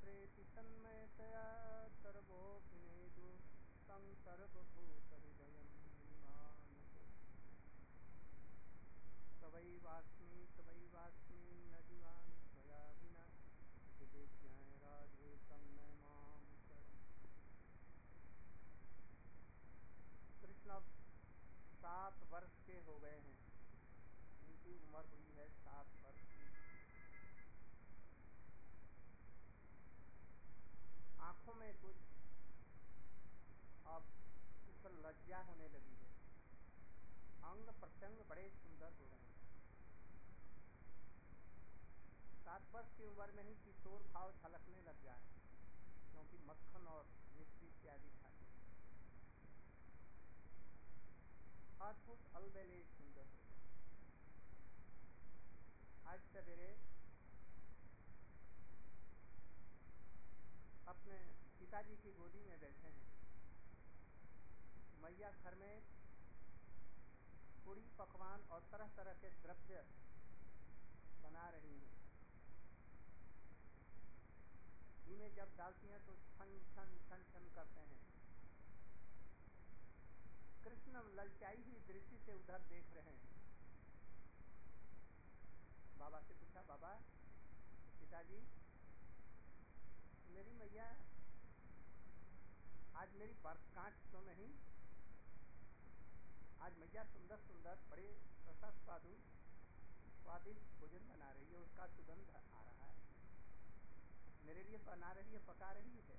तत्रेति तन्मयतया सर्वोऽभिनेदु तं सर्वभूतहृदयं मानसे। तवैवास्मि न जीवामि त्वया विना, विदेव्याय राधे तन्मय मां शरणं। कृष्ण अब 7 वर्ष के हो गए हैं, इनकी उम्र हुई है 7 वर्ष की। आंखों में कुछ अब इस पर लज्जा होने लगी है, अंग प्रत्यंग बड़े सुंदर हो रहे हैं। 7 वर्ष की उम्र में ही किशोर भाव झलकने लग जाए, क्योंकि मक्खन और मिश्री इत्यादि खाते हैं। अद्भुत अलबेले सुंदर हो गए। आज सवेरे अपने पिताजी की गोदी में बैठे हैं। मैया घर में पूरी पकवान और तरह तरह के द्रव्य बना रही हैं। घी में जब डालती हैं तो छन छन छन छन करते हैं। कृष्ण ललचाई हुई दृष्टि से उधर देख रहे हैं। बाबा से पूछा, बाबा पिताजी, मेरी मैया आज मेरी बरसगांठ तो नहीं? आज मैया सुंदर सुंदर बड़े रसस्वादु स्वादिष्ट भोजन बना रही है, उसका सुगंध आ रहा है। मेरे लिए बना रही है, पका रही है?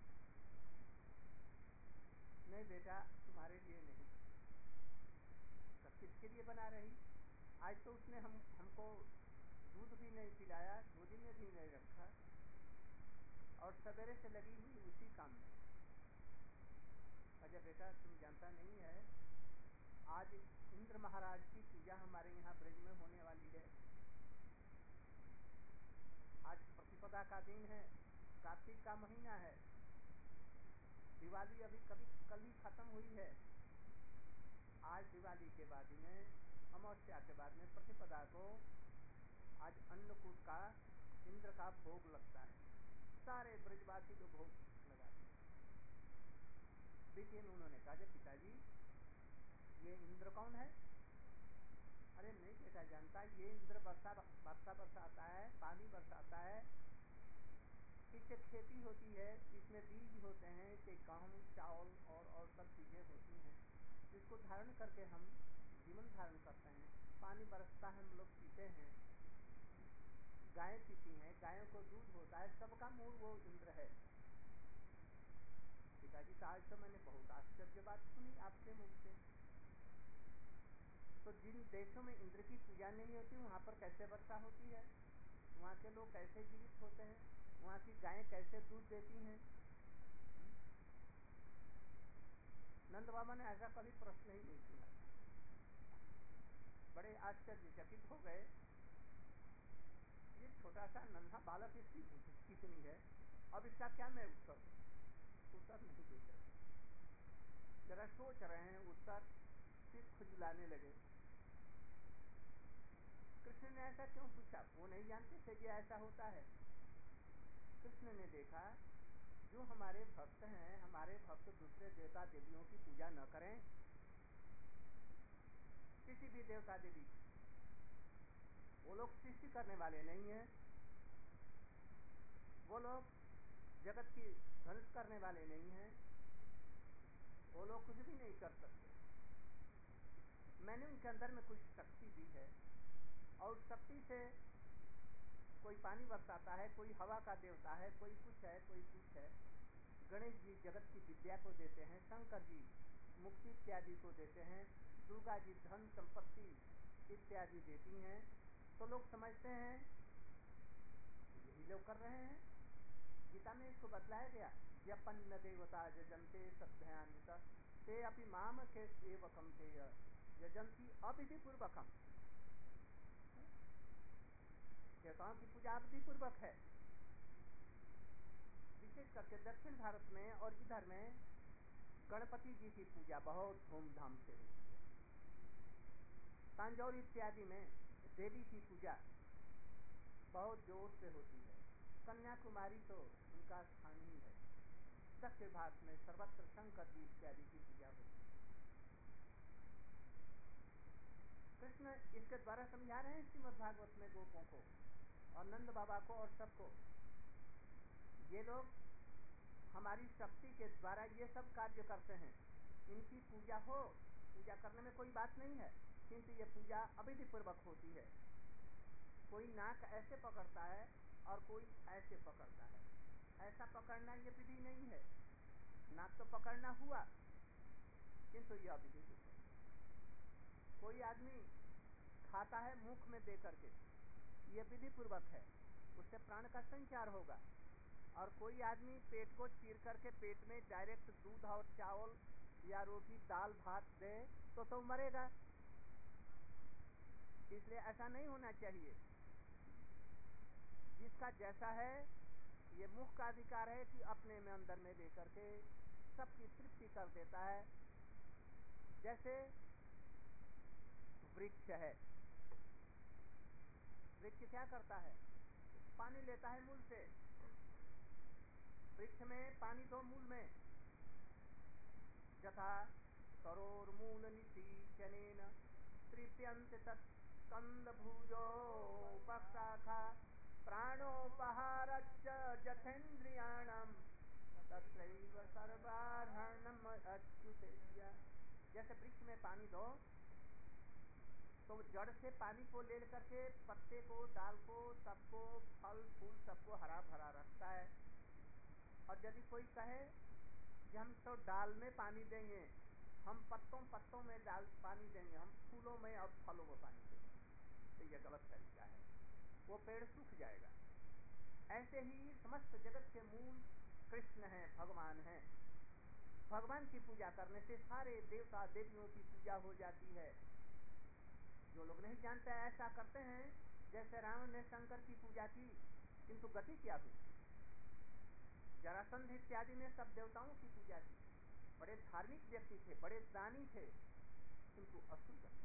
नहीं बेटा, तुम्हारे लिए नहीं। तो किसके लिए बना रही? आज तो उसने हमको दूध भी नहीं पिलाया, गोदी में भी नहीं रखा, और सवेरे से लगी हुई उसी काम में। अजय बेटा, तुम जानता नहीं है, आज इंद्र महाराज की पूजा हमारे यहाँ ब्रज में होने वाली है। आज प्रतिपदा का दिन है, कार्तिक का महीना है। दिवाली अभी कल ही खत्म हुई है। आज दिवाली के बाद में, अमावस्या के बाद में प्रतिपदा को आज अन्नकूट का, इंद्र का भोग लगता है। सारे ब्रजवासी लोग भोग लगाते हैं। लेकिन उन्होंने कहा, पिताजी ये इंद्र कौन है? अरे नहीं बेटा जानता, ये इंद्र वर्षा बरसाता है, पानी बरसाता है। इससे खेती होती है, इसमें बीज होते हैं, इससे गेहूं चावल और सब चीजें होती हैं, जिसको धारण करके हम जीवन धारण करते हैं। पानी बरसता है, हम लोग पीते हैं, गायें पीती हैं, गायों को दूध होता है, सबका मूल वो इंद्र है। पिताजी, तो आज तो मैंने बहुत आश्चर्य बात सुनी आपके मुख से। तो जिन देशों में इंद्र की पूजा नहीं होती, वहाँ पर कैसे वर्षा होती है? वहाँ के लोग कैसे जीवित होते हैं? वहाँ की गायें कैसे दूध देती हैं? नंद बाबा ने ऐसा कभी प्रश्न ही नहीं सुना। बड़े आश्चर्यचकित हो गए। ये छोटा सा नन्हा बालक, इसकी बुद्धि कितनी है, अब इसका क्या मैं उत्तर नहीं दे सकता। जरा सोच रहे हैं, उत्तर सिर खुजलाने लगे। कृष्ण ने ऐसा क्यों पूछा? वो नहीं जानते थे कि ऐसा होता है। कृष्ण ने देखा, जो हमारे भक्त हैं, हमारे भक्त दूसरे देवता देवियों की पूजा न करें, किसी भी देवता देवी, वो लोग सृष्टि करने वाले नहीं हैं, वो लोग जगत की ध्वंस करने वाले नहीं हैं, वो लोग कुछ भी नहीं कर सकते। मैंने उनके अंदर में कुछ शक्ति दी है, और शक्ति से कोई पानी बरसाता है, कोई हवा का देवता है, कोई कुछ है, कोई कुछ है। गणेश जी जगत की विद्या को देते हैं, शंकर जी मुक्ति इत्यादि को देते हैं, दुर्गा जी धन संपत्ति इत्यादि देती हैं। तो लोग समझते हैं यही लोग कर रहे हैं। गीता में इसको बतलाया गया, यपन्न देवता यजन्ते सद्भयान्वित ते अपि माम के एवकम ते यजंती अविधि पूर्वकम। देवताओं की पूजा अविधि पूर्वक है। विशेष करके दक्षिण भारत में और इधर में गणपति जी की पूजा बहुत धूमधाम से होती है। तंजौर इत्यादि में देवी की पूजा बहुत जोर से होती है। कन्याकुमारी तो का स्थान ही है। दक्षिण भारत में सर्वत्र शंकर जी इत्यादि की पूजा होती है। कृष्ण इसके द्वारा समझा रहे हैं श्रीमद् भागवत में गोपों को और नंद बाबा को और सबको, ये लोग हमारी शक्ति के द्वारा ये सब कार्य करते हैं, इनकी पूजा हो, पूजा करने में कोई बात नहीं है, किंतु ये पूजा अविधि पूर्वक होती है। कोई नाक ऐसे पकड़ता है और कोई ऐसे पकड़ता है, ऐसा पकड़ना ये विधि नहीं है। नाक तो पकड़ना हुआ, किंतु यह विधि है। कोई आदमी खाता है मुख में दे करके, ये विधि पूर्वक है, उससे प्राण का संचार होगा। और कोई आदमी पेट को चीर करके पेट में डायरेक्ट दूध और चावल या रोटी दाल भात दे तो मरेगा। इसलिए ऐसा नहीं होना चाहिए। जिसका जैसा है, ये मुख का अधिकार है कि अपने में अंदर में लेकर के सबकी तृप्ति कर देता है। जैसे वृक्ष है, वृक्ष क्या करता है? पानी लेता है मूल से। वृक्ष में पानी दो मूल में, यथा सरोर्मूल निशीचनेन तृप्यन्ते तत्कंद भुजोपशाखा प्राणोपहारश्च यथेन्द्रियाणां तत्रैव सर्वार्हणम् अच्युतेय। जैसे वृक्ष में पानी दो तो जड़ से पानी को ले करके पत्ते को, डाल को, सबको, फल फूल सबको हरा भरा रखता है। और यदि कोई कहे कि हम तो डाल में पानी देंगे, हम पत्तों में डाल पानी देंगे, हम फूलों में और फलों में पानी देंगे, तो यह गलत तरीका है, वो पेड़ सूख जाएगा। ऐसे ही समस्त जगत के मूल कृष्ण हैं, भगवान हैं। भगवान की पूजा करने से सारे देवता देवियों की पूजा हो जाती है। जो लोग नहीं जानते ऐसा करते हैं, जैसे रावण ने शंकर की पूजा की, किंतु गति क्या हुई? जरासंध इत्यादि ने सब देवताओं की पूजा की, बड़े धार्मिक व्यक्ति थे, बड़े दानी थे, किंतु असुर गति।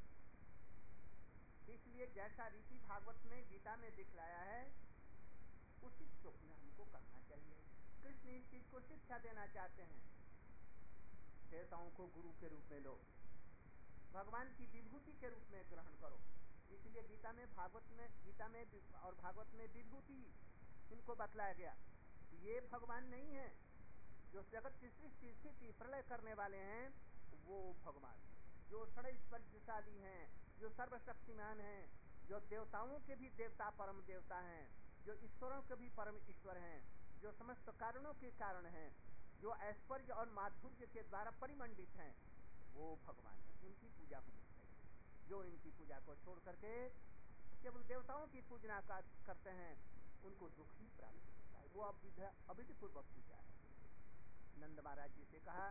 इसलिए जैसा रीति भागवत में गीता में दिखलाया है, उसी को हमको करना चाहिए। कृष्ण इस चीज को शिक्षा देना चाहते हैं, देवताओं को गुरु के रूप में लो, भगवान की विभूति के रूप में ग्रहण करो। इसलिए गीता में और भागवत में विभूति इनको बतलाया गया। ये भगवान नहीं है जो जगत की सृष्टि स्थिति प्रलय करने वाले हैं, वो भगवान जो षड्वर्गशाली हैं, जो सर्वशक्तिमान हैं, जो देवताओं के भी देवता परम देवता हैं, जो ईश्वरों के भी परम ईश्वर हैं, जो समस्त कारणों के कारण हैं, जो ऐश्वर्य और माधुर्य के द्वारा परिमंडित हैं, वो भगवान है। इनकी पूजा होनी चाहिए। जो इनकी पूजा को छोड़ करके केवल देवताओं की पूजना करते हैं, उनको दुख ही प्राप्त होता है। वो अविधि पूर्वक पूजा है। नंद महाराज जी से कहा,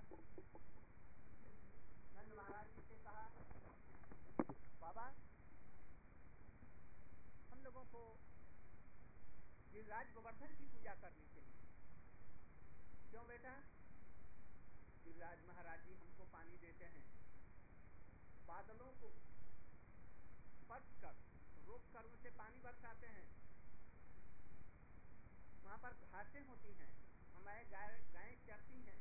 बाबा हम लोगों को गिरिराज गोवर्धन की पूजा करनी चाहिए। क्यों बेटा? गिरिराज महाराज जी हमको पानी देते हैं, बादलों को स्पर्श कर रोक कर उनसे पानी बरसाते हैं। वहां पर घासें होती हैं, हमारे गायें चरती हैं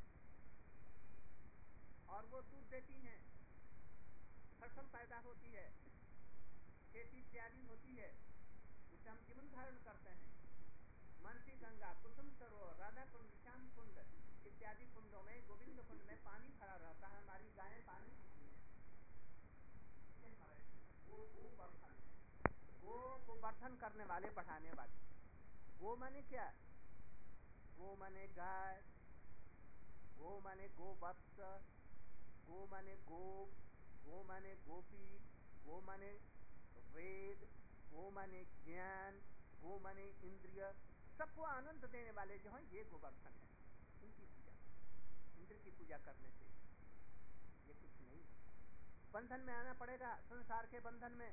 और वो दूध देती हैं, फसल पैदा होती है, खेती इत्यादि होती है, उससे हम जीवन धारण करते हैं। मानसी गंगा, कुसुम सरोवर, राधा कुंड, श्याम कुंड इत्यादि कुंडों में, गोविंद कुंड में पानी भरा रहता है, हमारी गायें पानी पीती हैं। वो गोवर्धन है, गो को वर्धन करने वाले, बढ़ाने वाले। गो माने क्या? गो माने गाय, गो माने गोवत्स, गो माने गोप, गो माने गोपी, गो माने वेद, गो माने ज्ञान, गो माने इंद्रिय, सबको आनंद देने वाले जो हैं ये गोवर्धन है। इनकी पूजा, इंद्र की पूजा करने से ये कुछ नहीं है। बंधन में आना पड़ेगा, संसार के बंधन में।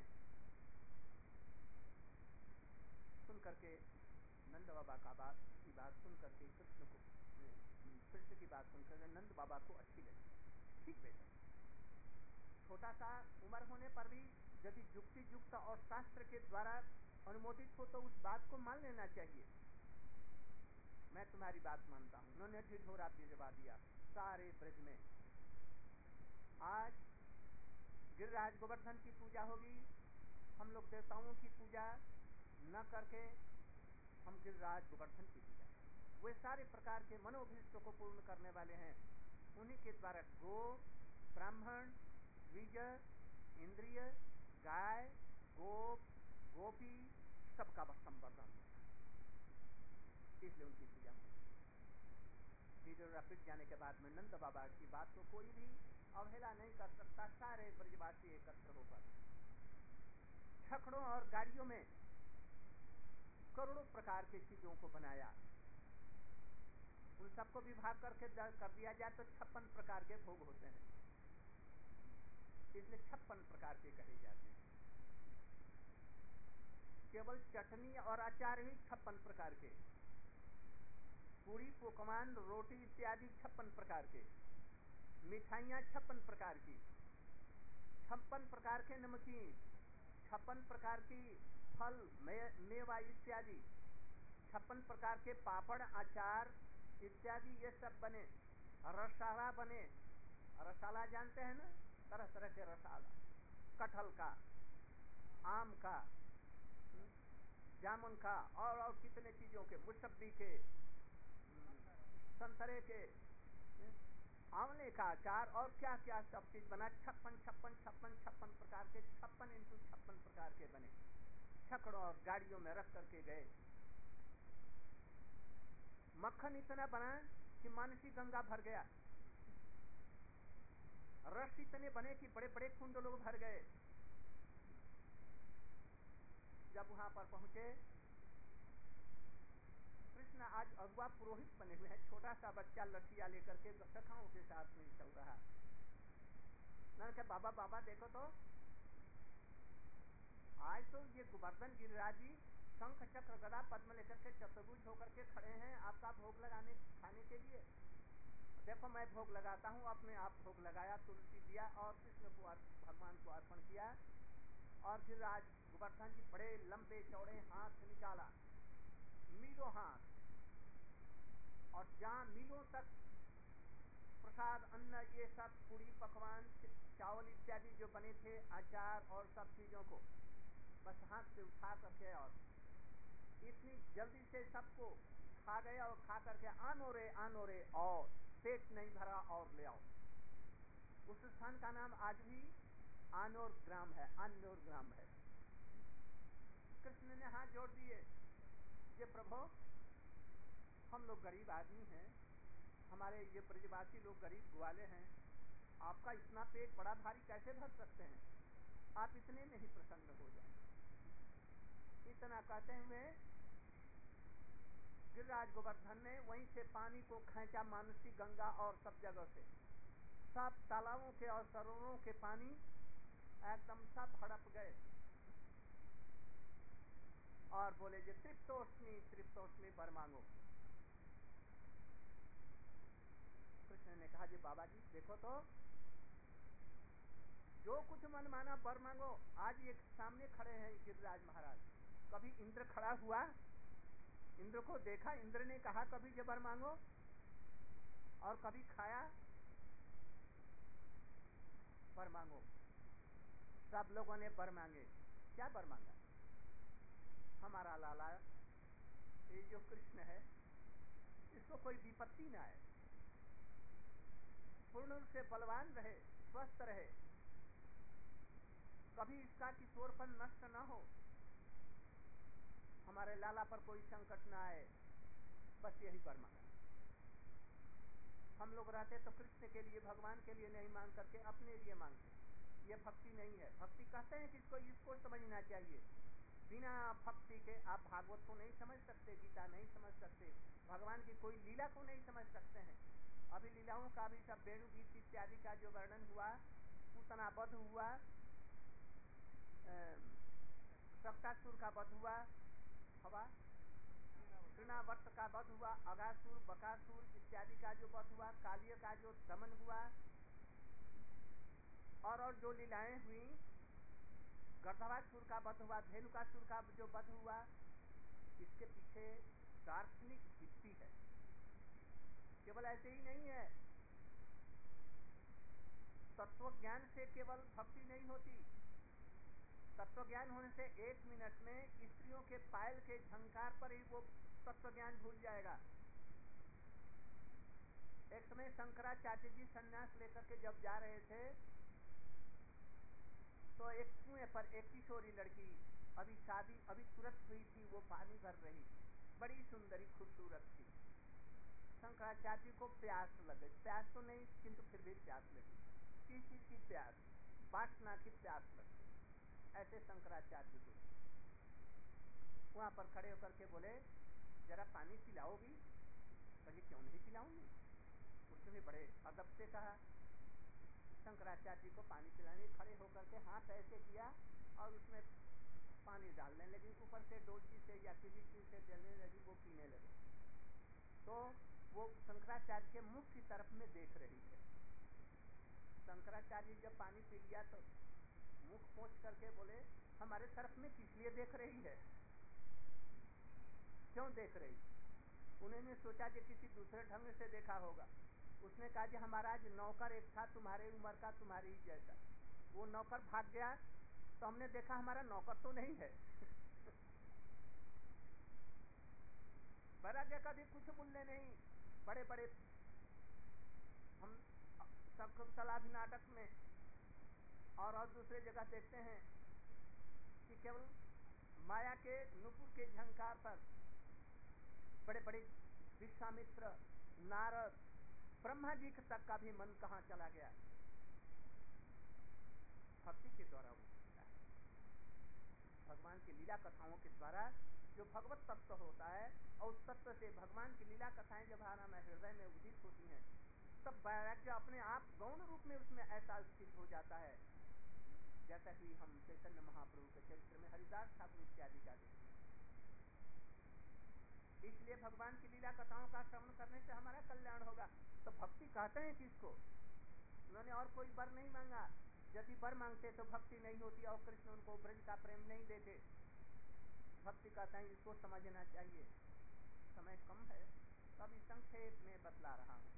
सुन करके नंद बाबा की बात सुन करके कृष्ण की बात सुन करके नंद बाबा को अच्छी लगी। ठीक बेटा, छोटा सा उम्र होने पर भी यदि युक्ति युक्त और शास्त्र के द्वारा अनुमोदित हो तो उस बात को मान लेना चाहिए। मैं तुम्हारी बात मानता हूँ। उन्होंने ढिढोरा भिजवा दिया सारे ब्रज में। आज गिरिराज गोवर्धन की पूजा होगी। हम लोग देवताओं की पूजा न करके हम गिरिराज गोवर्धन की पूजा, वे सारे प्रकार के मनोभीष्टों को पूर्ण करने वाले हैं। उन्हीं के द्वारा गो, ब्राह्मण, द्विज, इंद्रिय, गाय, गोप, गोपी सबका संवर्धन होता है, इसलिए उनकी पूजा होती है। ढिढोरा पिट जाने के बाद में नंद बाबा की बात को कोई भी अवहेला नहीं कर सकता। सारे ब्रजवासी एकत्र होकर छकड़ों और गाड़ियों में करोड़ों प्रकार की चीजों को बनाया। उन सबको विभाग करके कर दिया जाए तो 56 प्रकार के भोग होते हैं, इसलिए 56 प्रकार के कहे जाते हैं। केवल चटनी और अचार ही 56 प्रकार के, पूरी, पकवान, रोटी इत्यादि 56 प्रकार के, मिठाइयाँ 56 प्रकार की, 56 प्रकार के नमकीन, 56 प्रकार की फल, मेवा इत्यादि, 56 प्रकार के पापड़, अचार इत्यादि ये सब बने। रसाला बने, रसाला जानते हैं ना, तरह तरह के रसाला, कटहल का, आम का, जामुन का, और कितने चीजों के, मुसब्बी के, संतरे के, आंवले का अचार और क्या क्या सब चीज बना। 56 प्रकार के, 56 इंटू 56 प्रकार के बने। छकड़ों और गाड़ियों में रख करके गए। मक्खन इतना बना कि मानसी गंगा भर गया। रस इतने बने कि बड़े बड़े कुंड लोग भर गए। जब वहां पर पहुंचे, कृष्ण आज अगुआ पुरोहित बने हुए हैं। छोटा सा बच्चा लठिया लेकर के सखाओं के साथ में चल रहा। मैंने कहा बाबा बाबा देखो तो, आज तो ये गोवर्धन गिरिराज जी शंख चक्र गदा पद्म लेकर के चतुर्भुज होकर के खड़े हैं आपका भोग लगाने खाने के लिए। देखो मैं भोग लगाता हूँ। अपने आप भोग लगाया, तुलसी दिया और कृष्ण को भगवान को अर्पण किया। और गिरिराज गोवर्धन जी बड़े लंबे चौड़े हाथ निकाला, मीलों हाथ, और जहाँ मीलों तक प्रसाद, अन्न, ये सब पूरी, पकवान, चावल इत्यादि जो बने थे, अचार और सब चीजों को बस हाथ से उठा करके और इतनी जल्दी से सबको खा गया। और खा करके आनो रे और पेट नहीं भरा और ले आओ। उस स्थान का नाम आज भी आनोर ग्राम है, आनोर ग्राम है। कृष्ण ने हाथ जोड़ दिए, ये प्रभु हम लोग गरीब आदमी हैं, हमारे ये ब्रजवासी लोग गरीब ग्वाले हैं, आपका इतना पेट बड़ा भारी कैसे भर सकते हैं? आप इतने में ही प्रसन्न हो जाए। इतना कहते हुए गिरिराज गोवर्धन ने वहीं से पानी को खींचा, मानसी गंगा और सब जगह से, सब तालाबों के और सरोवरों के पानी एकदम सब हड़प गए। और बोले जे तृप्तोष्मी वर मांगो। कृष्ण ने कहा जी बाबा जी देखो तो, जो कुछ मन माना वर मांगो। आज एक सामने खड़े हैं गिरिराज महाराज। कभी इंद्र खड़ा हुआ, इंद्र को देखा, इंद्र ने कहा कभी जे वर मांगो, और कभी खाया वर मांगो। सब लोगों ने वर मांगे। क्या वर मांगा? हमारा लाला ये जो कृष्ण है, इसको कोई विपत्ति ना आए, पूर्ण रूप से बलवान रहे, स्वस्थ रहे, कभी इसका किशोरपन नष्ट न हो, हमारे लाला पर कोई संकट न आए, बस यही वर मांगा। हम लोग रहते तो कृष्ण के लिए, भगवान के लिए नहीं मांग करके अपने लिए मांगते। ये भक्ति नहीं है। भक्ति कहते हैं कि इसको समझना चाहिए। बिना भक्ति के आप भागवत को नहीं समझ सकते, गीता नहीं समझ सकते, भगवान की कोई लीला को नहीं समझ सकते हैं। अभी लीलाओं का भी सब वेणु गीत इत्यादि का जो वर्णन हुआ, पूतना वध हुआ, सप्तासुर का वध हुआ, तृणावर्त का वध हुआ, अगासुर, बकासुर इत्यादि का जो वध हुआ, कालिय का जो दमन हुआ, और जो लीलाएं हुई, गर्दभासुर का वध हुआ, धेनुकासुर का जो वध हुआ, इसके पीछे दार्शनिक भित्ति है। केवल ऐसे ही नहीं है, तत्व ज्ञान से केवल भक्ति नहीं होती। तत्व ज्ञान होने से 1 मिनट में स्त्रियों के पायल के झंकार पर ही वो तत्व ज्ञान भूल जाएगा। एक समय शंकराचार्य जी संन्यास लेकर के जब जा रहे थे तो एक कुएं पर एक किशोरी लड़की, अभी तुरंत हुई थी, वो पानी भर रही, बड़ी सुंदरी खूबसूरत थी। शंकराचार्य जी को प्यास लगे, प्यास तो नहीं किंतु फिर भी प्यास लगी। किस चीज की प्यास? वासना की प्यास लगी। ऐसे शंकराचार्य को वहां पर खड़े होकर के बोले, जरा पानी पिलाओगी? कहे क्यों नहीं पिलाऊंगी। उसने भी बड़े अदब से कहा। शंकराचार्य जी को पानी पिलाने खड़े होकर के हाथ ऐसे किया और उसमें पानी डालने लगी, ऊपर से डोलची से या किसी चीज से डालने लगी, वो पीने लगे। तो वो शंकराचार्य के मुख की तरफ में देख रही है। शंकराचार्य जब पानी पी लिया तो मुख पोंछ करके बोले, हमारे तरफ में किस लिए देख रही है? क्यों देख रही? उन्होंने सोचा कि किसी दूसरे ढंग से देखा होगा। उसने कहा कि हमारा आज नौकर एक था तुम्हारे उम्र का, तुम्हारी ही जैसा, वो नौकर भाग गया तो हमने देखा हमारा नौकर तो नहीं है। बड़ा जगह भी कुछ बोलने नहीं। बड़े बड़े हम शकुंतला नाटक में और दूसरे जगह देखते हैं कि केवल माया के नुपुर के झंकार पर बड़े बड़े विश्वामित्र, नारद, ब्रह्मा जी तक का भी मन कहाँ चला गया। भक्ति के द्वारा वो होता है। भगवान की लीला कथाओं के द्वारा जो भगवत तत्व होता है, और उस तत्व से भगवान की लीला कथाएं जब हमारे हृदय में उदित होती हैं, तब वैराग्य अपने आप गौण रूप में उसमें ऐसा स्थित हो जाता है, जैसा कि हम चैतन्य महाप्रभु के चरित्र में हरिदास ठाकुर इत्यादि का देखते हैं। इसलिए भगवान की लीला कथाओं का श्रवण करने से हमारा कल्याण होगा। तो भक्ति कहते हैं किसको? उन्होंने और कोई वर नहीं मांगा। यदि वर मांगते तो भक्ति नहीं होती और कृष्ण उनको ब्रज का प्रेम नहीं देते। भक्ति कहते हैं इसको समझना चाहिए। समय कम है, तभी संक्षेप में बतला रहा हूँ।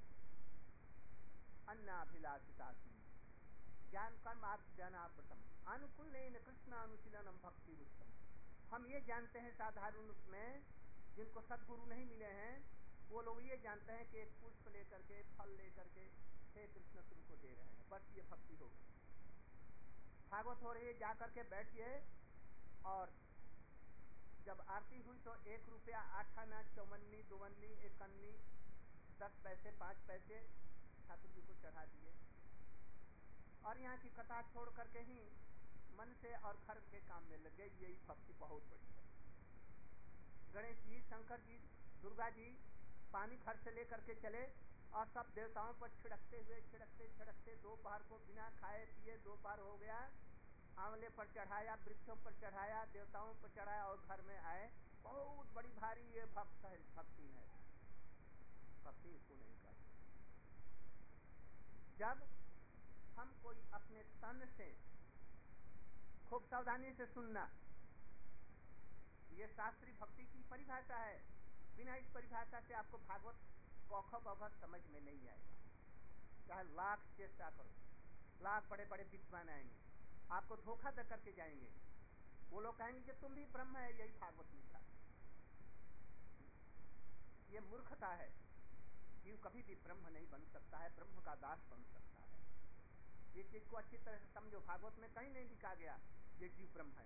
अन्नाभिलाषितास्मि ज्ञान कर्म ज्ञानाव्रतम अनुकूलेन कृष्णानुशीलनम भक्ति उत्तम। हम ये जानते हैं साधारण रूप में, जिनको सद्गुरु नहीं मिले हैं वो लोग ये जानते हैं कि एक पुष्प लेकर के, फल लेकर के, हे कृष्ण तुमको दे रहे हैं, बस ये भक्ति हो गई। भागवत हो रही है, जाकर के बैठिए और जब आरती हुई तो 1 रुपया 8 आना, 54, 52, 51, 10 पैसे, 5 पैसे ठाकुर जी को चढ़ा दिए और यहाँ की कथा छोड़ करके ही मन से और घर के काम में लग गए। यही भक्ति बहुत बड़ी है। गणेश जी, शंकर जी, दुर्गा जी पानी घर से लेकर के चले और सब देवताओं पर छिड़कते हुए छिड़कते दोपहर को बिना खाए पिए दोपहर हो गया, आंवले पर चढ़ाया, वृक्षों पर चढ़ाया, देवताओं पर चढ़ाया और घर में आए। बहुत बड़ी भारी ये भक्ति है। भक्ति इसको नहीं कहते। जब हम कोई अपने तन से, खूब सावधानी से सुनना, ये शास्त्रीय भक्ति की परिभाषा है। बिना इस परिभाषा से आपको भागवत कौखो बभत समझ में नहीं आएगा। चाहे लाख चेष्टा करो, लाख बड़े बड़े विद्वान आएंगे, आपको धोखा दे करके जाएंगे। वो लोग कहेंगे कि तुम भी ब्रह्म है, यही भागवत लिखा। ये मूर्खता है। जीव कभी भी ब्रह्म नहीं बन सकता है, ब्रह्म का दास बन सकता है। इस चीज को अच्छी तरह से समझो। भागवत में कहीं नहीं लिखा गया ये जीव ब्रह्म है।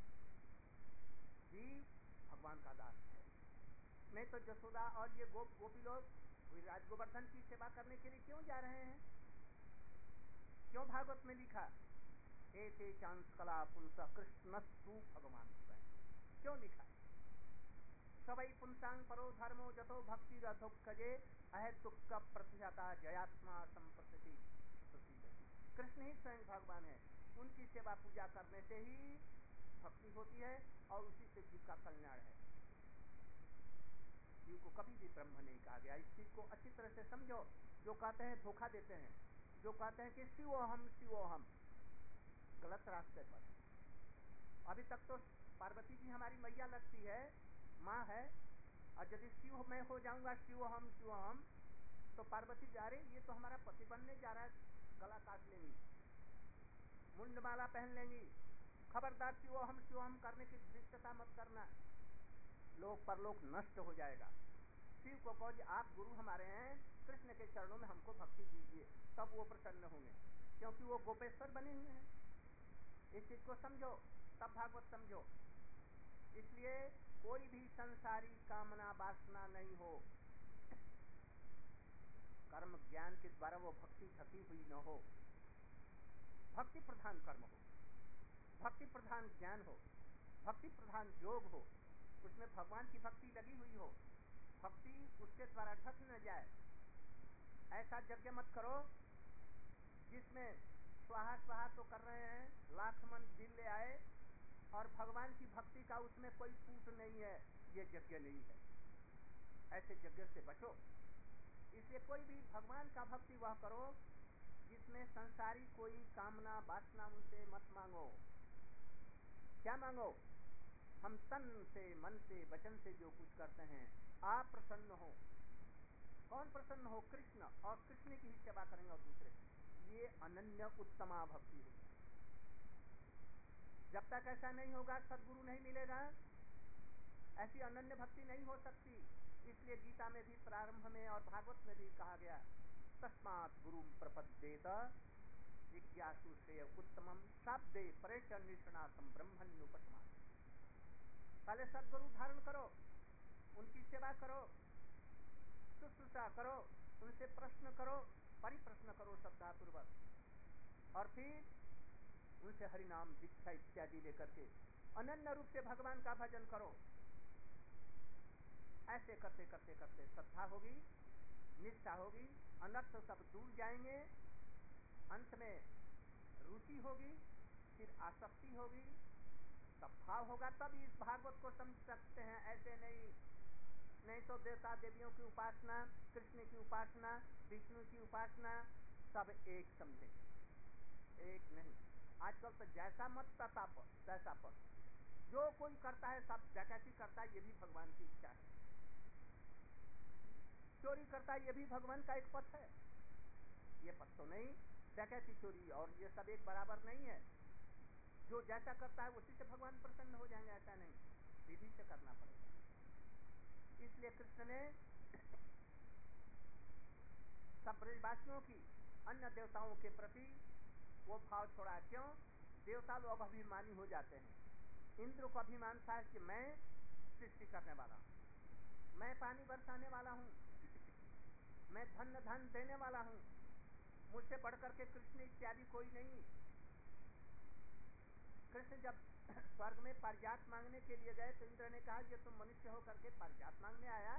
जीव भगवान का दास है। नहीं तो जसोदा और ये गोपी लोग राज गोवर्धन की सेवा करने के लिए क्यों जा रहे हैं? क्यों भागवत में लिखा एते चांस कला पुंस कृष्णस्तु भगवान स्वयं? क्यों लिखा? सवै पुंसांग परो धर्मो जतो भक्ति रथोक्षजे अहेतुक प्रतिहता जयात्मा संप्रति। कृष्ण ही स्वयं भगवान है। उनकी सेवा पूजा करने से ही भक्ति होती है और उसी से जीव का कल्याण है। जीव को कभी भी ब्रह्म नहीं कहा गया। इस चीज को अच्छी तरह से समझो। जो कहते हैं धोखा देते हैं, जो कहते हैं कि शिवोहम, गलत रास्ते पर। अभी तक तो पार्वती जी हमारी मैया लगती है, माँ है, और यदि शिव मैं हो जाऊंगा, शिव हम, तो पार्वती जा रही, ये तो हमारा पति बनने जा रहा है, गला काट लेंगी, मुंडमाला पहन लेंगी, खबरदार शिव हम करने की दृष्टता मत करना, लोक परलोक नष्ट हो जाएगा। शिव को कहो आप गुरु हमारे हैं, कृष्ण के चरणों में हमको भक्ति दीजिए, तब वो प्रसन्न होंगे, क्योंकि वो गोपेश्वर बने हुए हैं। इस चीज को समझो, तब भागवत समझो। इसलिए कोई भी संसारी कामना वासना नहीं हो, कर्म ज्ञान के द्वारा वो भक्ति ढकी हुई न हो, भक्ति प्रधान कर्म हो, भक्ति प्रधान ज्ञान हो, भक्ति प्रधान योग हो, उसमें भगवान की भक्ति लगी हुई हो, भक्ति उसके द्वारा ढक न जाए। ऐसा यज्ञ मत करो जिसमें स्वाहा स्वाहा तो कर रहे हैं, लाख मन दिल ले आए और भगवान की भक्ति का उसमें कोई फूट नहीं है, ये यज्ञ नहीं है। ऐसे यज्ञ से बचो। इसलिए कोई भी भगवान का भक्ति वह करो जिसमें संसारी कोई कामना वासना उनसे मत मांगो। क्या मांगो? हम तन से मन से वचन से जो कुछ करते हैं आप प्रसन्न हो। कौन प्रसन्न हो? कृष्ण, और कृष्ण की ही सेवा करेंगे और दूसरे। ये अनन्य उत्तमा भक्ति है। जब तक ऐसा नहीं होगा, सद्गुरु नहीं मिलेगा, ऐसी अनन्य भक्ति नहीं हो सकती। इसलिए गीता में भी प्रारंभ में और भागवत में भी कहा गया, तस्मात् गुरुम प्रपद्येत जिज्ञासु श्रेय उत्तमम शाब्दे परेश निष्णातम ब्रह्मण्युपसमात्। पहले सद्गुरु धारण करो, उनकी सेवा करो, शुश्रूषा करो, उनसे प्रश्न करो, परिप्रश्न करो श्रद्धापूर्वक, और फिर उनसे हरिनाम दीक्षा इत्यादि लेकर के अनन्य रूप से भगवान का भजन करो। ऐसे करते करते करते श्रद्धा होगी, निष्ठा होगी, अनर्थ सब दूर जाएंगे, अंत में रुचि होगी, फिर आसक्ति होगी, तब भाव होगा, तब इस भागवत को समझ सकते हैं। ऐसे नहीं तो देवता देवियों की उपासना, कृष्ण की उपासना, विष्णु की उपासना सब एक समझे, एक नहीं। आजकल तो जैसा मत तैसा पद, जो कोई करता है सब डकैती करता है, ये भी भगवान की इच्छा है। चोरी करता है, ये भी भगवान का एक पथ है। ये पथ तो नहीं, डकैती चोरी और ये सब एक बराबर नहीं है। जो जैसा करता है उसी से भगवान प्रसन्न हो जाएंगे, ऐसा नहीं, विधि से करना पड़ेगा। इसलिए कृष्ण ने सब ब्रजवासियों की अन्य देवताओं के प्रति वो भाव छोड़ा। क्यों? देवता लोग अभिमानी हो जाते हैं। इंद्र को अभिमान था कि मैं सृष्टि करने वाला हूँ, मैं पानी बरसाने वाला हूँ, मैं धन देने वाला हूँ, मुझसे बढ़कर के कृष्ण इत्यादि कोई नहीं। कृष्ण जब स्वर्ग में पारिजात मांगने के लिए गए तो इंद्र ने कहा, ये तुम मनुष्य होकर के पारिजात मांगने आया,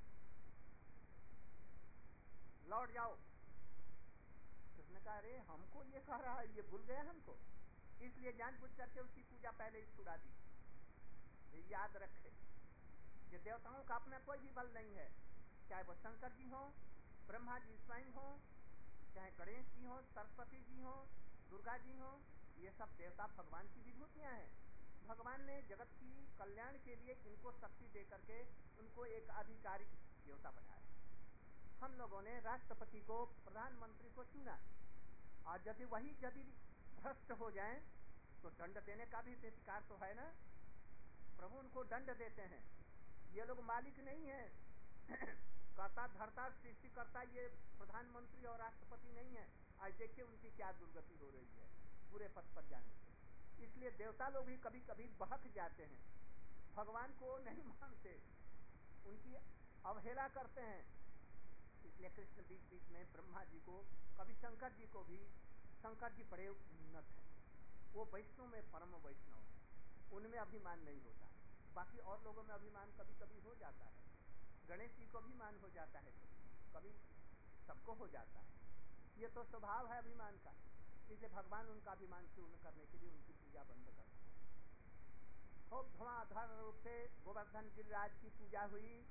लौट जाओ। कृष्ण कहा, अरे हमको ये कह रहा है, ये भूल गया हमको। इसलिए जानबूझ करके उसकी पूजा पहले ही छुड़ा दी। याद रखे, ये देवताओं का अपना कोई भी बल नहीं है, चाहे वो शंकर जी हो, ब्रह्मा जी स्वयं हो, चाहे गणेश जी हो, सरस्वती जी हो, दुर्गा जी हो, ये सब देवता भगवान की विभूतियां हैं। भगवान ने जगत की कल्याण के लिए इनको शक्ति दे करके उनको एक आधिकारिक देवता बनाया। हम लोगों ने राष्ट्रपति को, प्रधानमंत्री को चुना, और यदि वही भ्रष्ट हो जाएं तो दंड देने का भी अधिकार तो है ना। प्रभु उनको दंड देते हैं। ये लोग मालिक नहीं है, कर्ता धर्ता सृष्टि करता ये प्रधानमंत्री और राष्ट्रपति नहीं है। आज देखिए उनकी क्या दुर्गति हो रही है बुरे पद पर जाने से। इसलिए देवता लोग भी कभी कभी बहक जाते हैं, भगवान को नहीं मानते, उनकी अवहेला करते हैं। इसलिए कृष्ण बीच बीच में ब्रह्मा जी को, कभी शंकर जी को भी, शंकर जी बड़े उन्नत हैं, वो वैष्णव में परम वैष्णव है, उनमें अभिमान नहीं होता। बाकी और लोगों में अभिमान कभी कभी हो जाता है। गणेश जी को अभिमान हो जाता है, कभी सबको हो जाता है, ये तो स्वभाव है अभिमान का। इसलिए भगवान उनका अभिमान चूर्ण करने के लिए उनकी पूजा बंद कर दी। खूब धुआंधार रूप से गोवर्धन गिरिराज की पूजा हुई।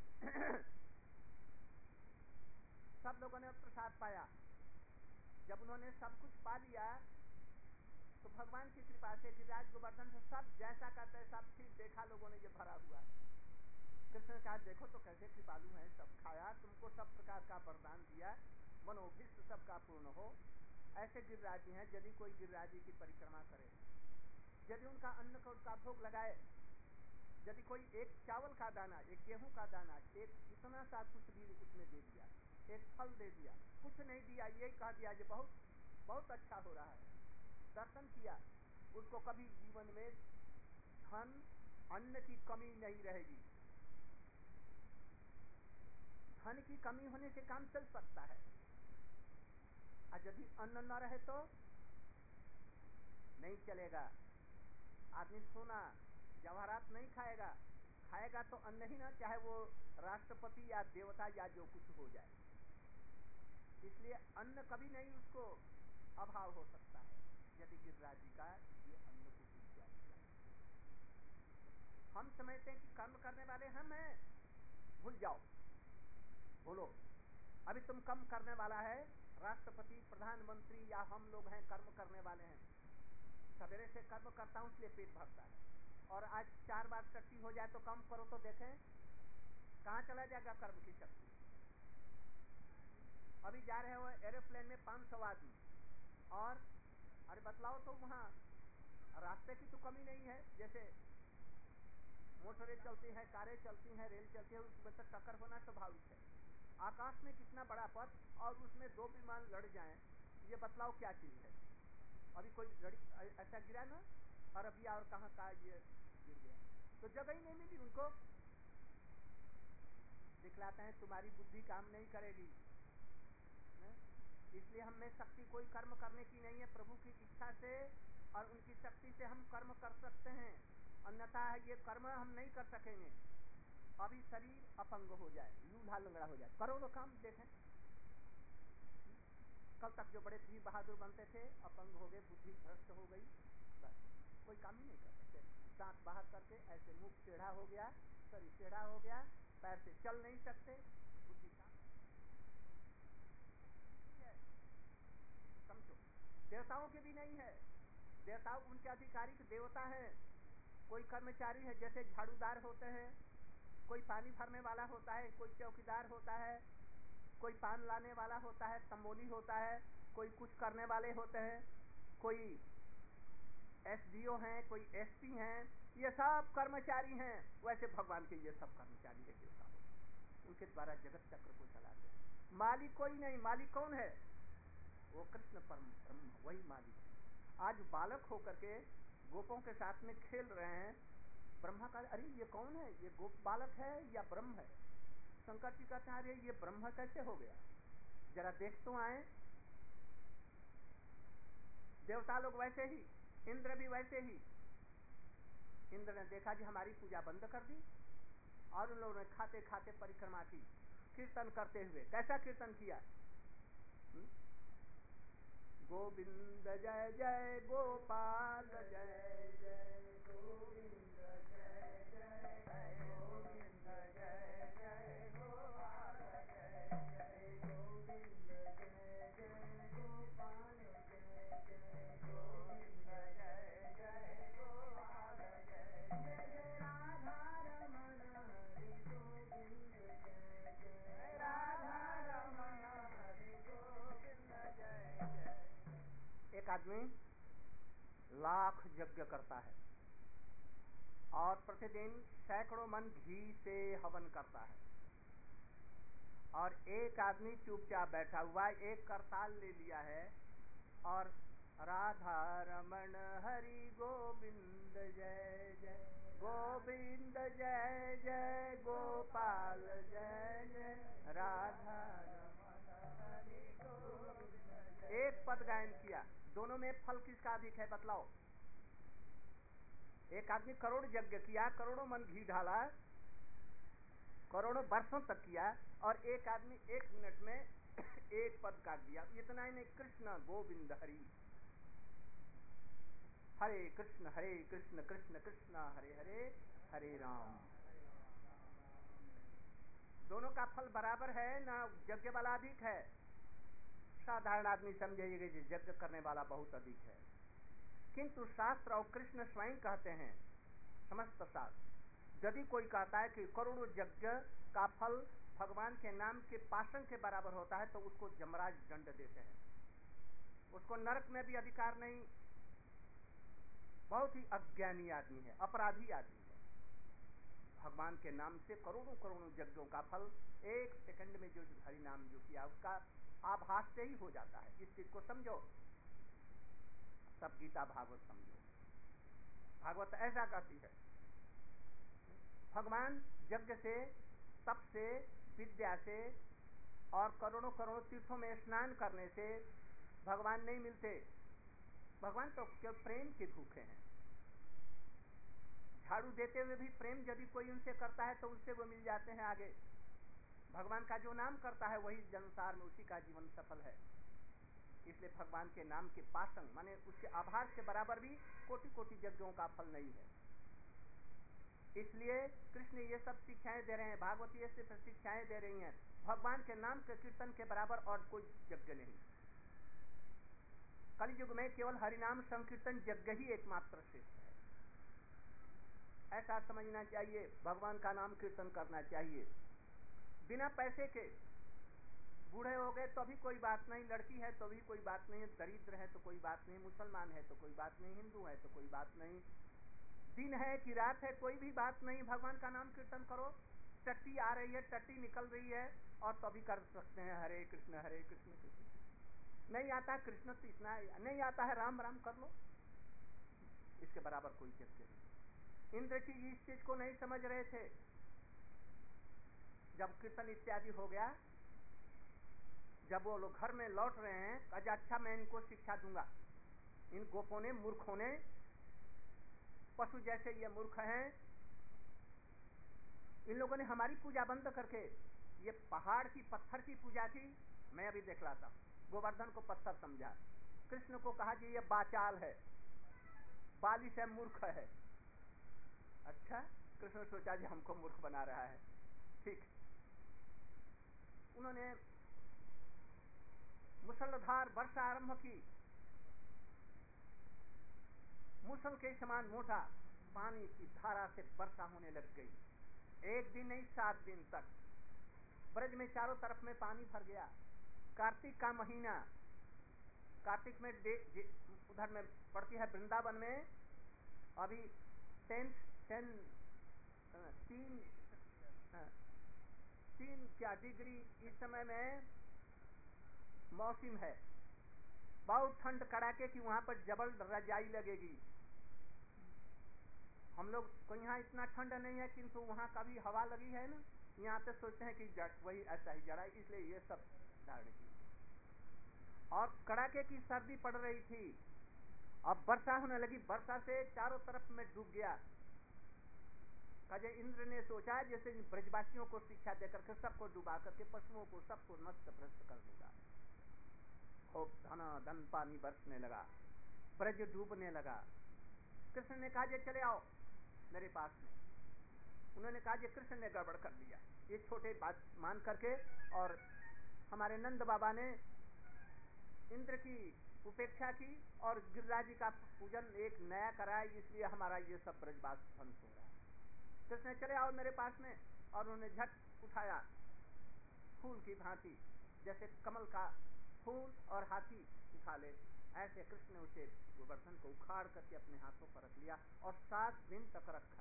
सब लोगों ने प्रसाद पाया। जब उन्होंने सब कुछ पा लिया तो भगवान की कृपा से गिरिराज गोवर्धन से सब जैसा का तैसा फिर देखा लोगों ने ये भरा हुआ है। कृष्ण ने कहा देखो तो कैसे कृपालु हैं, सब खाया, तुमको सब प्रकार का वरदान दिया, मनोभिष्ट सबका पूर्ण हो। ऐसे गिरिराज जी हैं, यदि कोई गिरिराज जी की परिक्रमा करे, यदि उनका अन्न का भोग लगाए, यदि कोई एक चावल का दाना, एक गेहूं का दाना, एक इतना सा कुछ भी उसमें दे दिया, एक फल दे दिया, कुछ नहीं दिया, यही कह दिया कि बहुत बहुत अच्छा हो रहा है, दर्शन किया, उसको कभी जीवन में धन अन्न की कमी नहीं रहेगी। धन की कमी होने से काम चल सकता है, और यदि अन्न न रहे तो नहीं चलेगा। आदमी सोना जवाहरात नहीं खाएगा, खाएगा तो अन्न ही ना, चाहे वो राष्ट्रपति या देवता या जो कुछ हो जाए। इसलिए अन्न कभी नहीं उसको अभाव हो सकता है, यदि गिरिराज जी का ये अन्न को पूजा किया। हम समझते हैं कि कर्म करने वाले हम हैं, भूल जाओ, बोलो अभी तुम कम करने वाला है, राष्ट्रपति प्रधानमंत्री या हम लोग हैं कर्म करने वाले हैं। सवेरे से कर्म करता हूं इसलिए पेट भरता है, और आज 4 बार शक्ति हो जाए तो कम करो तो देखें कहां चला जाएगा कर्म की शक्ति। अभी जा रहे हो एरोप्लेन में 500 आदमी, और अरे बतलाओ तो वहां रास्ते की तो कमी नहीं है, जैसे मोटरें चलती हैं, कारें चलती हैं, रेल चलती है, उसमें तो टक्कर होना स्वाभाविक है। आकाश में कितना बड़ा पथ, और उसमें 2 विमान लड़ जाएं, ये बतलाओ क्या चीज है। अभी कोई ऐसा गिरा ना अरबिया और कहां का ये गिर गया, तो जगह ही नहीं मिली उनको। दिखलाते हैं तुम्हारी बुद्धि काम नहीं करेगी, इसलिए हम में शक्ति कोई कर्म करने की नहीं है। प्रभु की इच्छा से और उनकी शक्ति से हम कर्म कर सकते हैं, अन्यथा ये कर्म हम नहीं कर सकेंगे। अभी शरीर अपंग हो जाए, लूल्हा लंगड़ा हो जाए, करो तो काम देखें। कल तक जो बड़े वीर बहादुर बनते थे अपंग हो गए, बुद्धि भ्रष्ट हो गई, बस कोई काम ही नहीं कर सकते। दांत बाहर करके ऐसे मुंह टेढ़ा हो गया, शरीर टेढ़ा हो गया, पैर से चल नहीं सकते, बुद्धि काम समझो। देवताओं के भी नहीं है, देवताओं उनके अधिकारिक देवता हैं। कोई कर्मचारी है, जैसे झाड़ूदार होते हैं, कोई पानी भरने वाला होता है, कोई चौकीदार होता है, कोई पान लाने वाला होता है, तंबोली होता है, कोई कुछ करने वाले होते हैं, कोई एसडीओ हैं, कोई एसपी हैं, ये सब कर्मचारी हैं। वैसे भगवान के ये सब कर्मचारी है, देवता होते, उनके द्वारा जगत चक्र को चलाते हैं। मालिक कोई नहीं, मालिक कौन है? वो कृष्ण परम ब्रह्म, वही मालिक है। आज बालक होकर के गोपों के साथ में खेल रहे हैं, ब्रह्मा का अरे ये कौन है, ये गोप बालक है या ब्रह्म है? शंकर जी कहते हैं अरे ये ब्रह्म कैसे हो गया, जरा देख तो आए। देवता लोग वैसे ही, इंद्र भी वैसे ही। इंद्र ने देखा जी हमारी पूजा बंद कर दी, और उन लोगों ने खाते खाते परिक्रमा की, कीर्तन करते हुए। कैसा कीर्तन किया? गोविंद जय जय गोपाल जय जय, गोविंद जय जय गोविंद जय जय गोपाल जय जय, गोविंद जय जय गोपाल जय जय, गोविंद जय जय गोपाल जय जय, राधा रमण हरि गोविंद जय जय, राधा रमण हरि गोविंद जय जय। एक आदमी लाख यज्ञ करता है और प्रतिदिन सैकड़ों मन घी से हवन करता है, और एक आदमी चुपचाप बैठा हुआ, एक करताल ले लिया है और राधा रमण हरि गोविंद जय जय, गोविंद जय जय गोपाल जय जय, राधा रमण हरि गोविंद जय। एक पद गायन किया, दोनों में फल किसका अधिक है बतलाओ? एक आदमी करोड़ यज्ञ किया, करोड़ों मन घी ढाला, करोड़ों वर्षों तक किया, और एक आदमी 1 मिनट में एक पद काट दिया। इतना ही नहीं, कृष्ण गोविंद हरि, हरे कृष्ण कृष्ण कृष्ण हरे हरे, हरे राम। दोनों का फल बराबर है ना, यज्ञ वाला अधिक है? साधारण आदमी समझेगा कि यज्ञ करने वाला बहुत अधिक है, किंतु शास्त्र और कृष्ण स्वयं कहते हैं, समस्त शास्त्र, यदि कोई कहता है कि करोड़ों यज्ञ का फल भगवान के नाम के पाषण के बराबर होता है तो उसको यमराज दंड देते हैं, उसको नरक में भी अधिकार नहीं। बहुत ही अज्ञानी आदमी है, अपराधी आदमी है। भगवान के नाम से करोड़ों करोड़ों यज्ञों का फल एक सेकंड में जो हरि नाम जो किया उसका आभास से ही हो जाता है। इस चीज को समझो, तब गीता भागवत समझो। भागवत ऐसा कहती है, भगवान यज्ञ से, तप से, विद्या से और करोड़ों करोड़ों तीर्थों में स्नान करने से भगवान नहीं मिलते। भगवान तो केवल प्रेम के भूखे हैं। झाड़ू देते हुए भी प्रेम यदि कोई उनसे करता है तो उससे वो मिल जाते हैं आगे। भगवान का जो नाम करता है वही संसार में उसी का जीवन सफल है। इसलिए भगवान के नाम के पाषण माने उसके आभार के बराबर भी कोटि कोटि यज्ञों का फल नहीं है। इसलिए कृष्ण ये सब शिक्षाएं दे रहे हैं, भागवत ये सिर्फ शिक्षाएं दे रही हैं। भगवान के नाम के कीर्तन के बराबर और कोई यज्ञ नहीं। कलयुग में केवल हरिनाम संकीर्तन यज्ञ ही एकमात्र श्रेष्ठ है, ऐसा समझना चाहिए। भगवान का नाम कीर्तन करना चाहिए बिना पैसे के। बूढ़े हो गए तो भी कोई बात नहीं, लड़की है तो भी कोई बात नहीं, दरिद्र है तो कोई बात नहीं, मुसलमान है तो कोई बात नहीं, हिंदू है तो कोई बात नहीं, दिन है कि रात है कोई भी बात नहीं, भगवान का नाम कीर्तन करो। टट्टी आ रही है, टट्टी निकल रही है और तो भी कर सकते हैं हरे कृष्ण कृष्ण कृष्ण। नहीं आता है कृष्ण तो इतना नहीं आता है राम राम कर लो, इसके बराबर कोई यज्ञ नहीं। इंद्र की इस चीज को नहीं समझ रहे थे। जब कीर्तन इत्यादि हो गया, जब वो लोग घर में लौट रहे हैं, कहा अच्छा मैं इनको शिक्षा दूंगा। इन गोपों ने, मूर्खों ने, पशु जैसे ये मूर्ख हैं, इन लोगों ने हमारी पूजा बंद करके ये पहाड़ की पत्थर की पूजा की। मैं अभी देख लाता हूं। गोवर्धन को पत्थर समझा, कृष्ण को कहा कि ये बाचाल है, बालिश है, मूर्ख है। अच्छा, कृष्ण सोचा जी हमको मूर्ख बना रहा है, ठीक। उन्होंने मुसलधार वर्षा आरंभ की, मुसल के समान मोटा पानी की धारा से वर्षा होने लग गई। एक दिन नहीं 7 दिन तक ब्रज में चारों तरफ में पानी भर गया। कार्तिक का महीना, कार्तिक में उधर में पड़ती है वृंदावन में अभी 3 क्या डिग्री इस समय में मौसम है। बहुत ठंड कड़ाके की, वहां पर जबल रजाई लगेगी। हम लोग को यहाँ इतना ठंड नहीं है, किंतु वहां का भी हवा लगी है ना, यहाँ पे सोचते हैं कि वही ऐसा ही जड़ा, इसलिए ये सब धारण की। और कड़ाके की सर्दी पड़ रही थी। अब वर्षा होने लगी, वर्षा से चारों तरफ में डूब गया। कजे इंद्र ने सोचा जैसे ब्रजवासियों को शिक्षा देकर के सबको डुबा करके पशुओं को सबको नष्ट भ्रष्ट कर देगा। खूब धन पानी बरसने लगा, ब्रज डूबने लगा। कृष्ण ने कहा चले आओ मेरे पास में। उन्होंने कहा कृष्ण ने गड़बड़ कर दिया, ये छोटे बात मान करके, और हमारे नंद बाबा ने इंद्र की उपेक्षा की और गिरिराज जी का पूजन एक नया कराया, इसलिए हमारा ये सब ब्रजवास ध्वंस हो रहा है। कृष्ण चले आओ मेरे पास में, और उन्होंने झट उठाया फूल की भांति, जैसे कमल का फूल और हाथी उठा ले, ऐसे कृष्ण ने उसे गोवर्धन को उखाड़ करके अपने हाथों पर रख लिया और 7 दिन तक रखा।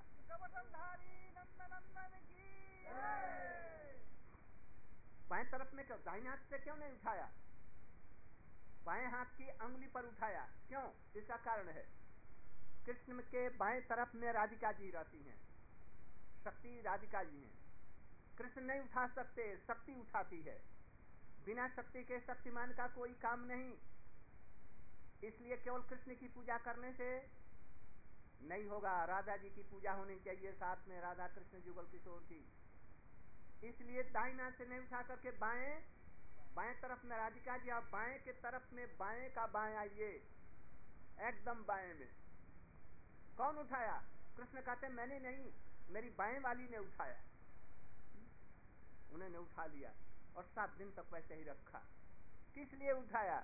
बाएं तरफ में क्यों, दाहिने हाथ से क्यों नहीं उठाया? बाएं हाथ की अंगुली पर उठाया, क्यों? इसका कारण है, कृष्ण के बाएं तरफ में राधिका जी रहती हैं, शक्ति राधिका जी हैं। कृष्ण नहीं उठा सकते, शक्ति उठाती है। बिना शक्ति के शक्तिमान का कोई काम नहीं। इसलिए केवल कृष्ण की पूजा करने से नहीं होगा, राधा जी की पूजा होनी चाहिए साथ में, राधा कृष्ण जुगल किशोर की। इसलिए दाहिना से नहीं उठा करके बाएं तरफ में राधिका जी, और बाएं के तरफ में बाएं का बाएं आइए, एकदम बाएं में। कौन उठाया? कृष्ण कहते मैंने नहीं, मेरी बाएं वाली ने उठाया। उन्होंने उठा लिया और 7 दिन तक वैसे ही रखा। किस लिए उठाया?